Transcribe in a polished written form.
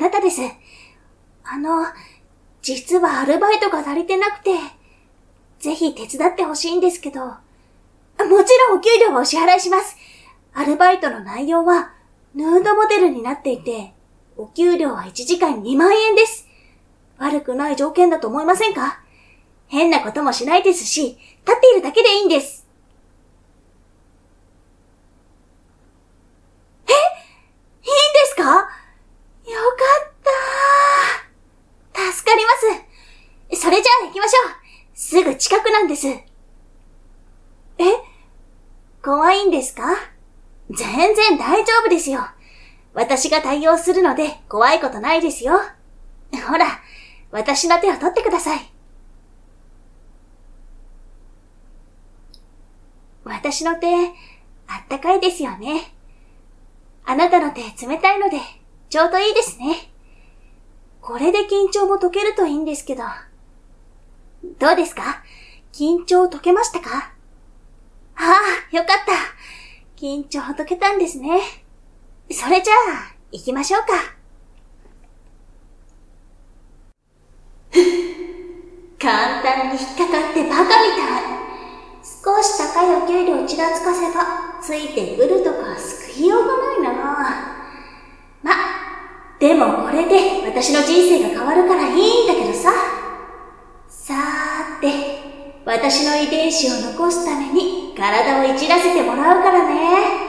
なたです。実はアルバイトが足りてなくて、ぜひ手伝ってほしいんですけど、もちろんお給料はお支払いします。アルバイトの内容はヌードモデルになっていて、お給料は1時間2万円です。悪くない条件だと思いませんか？変なこともしないですし、立っているだけでいいんです。いいんですか？よかった。助かります。それじゃあ行きましょう。すぐ近くなんです。怖いんですか？全然大丈夫ですよ。私が対応するので怖いことないですよ。ほら、私の手を取ってください。私の手、あったかいですよね。あなたの手冷たいので、ちょうどいいですね。これで緊張も解けるといいんですけど。どうですか？緊張解けましたか？ああ、よかった。緊張解けたんですね。それじゃあ、行きましょうか。簡単に引っかかってバカみたい。少し高いお給料をちらつかせば、ついてくるとか救いようがないな。でもこれで私の人生が変わるからいいんだけどさ。さーて、私の遺伝子を残すために体をいじらせてもらうからね。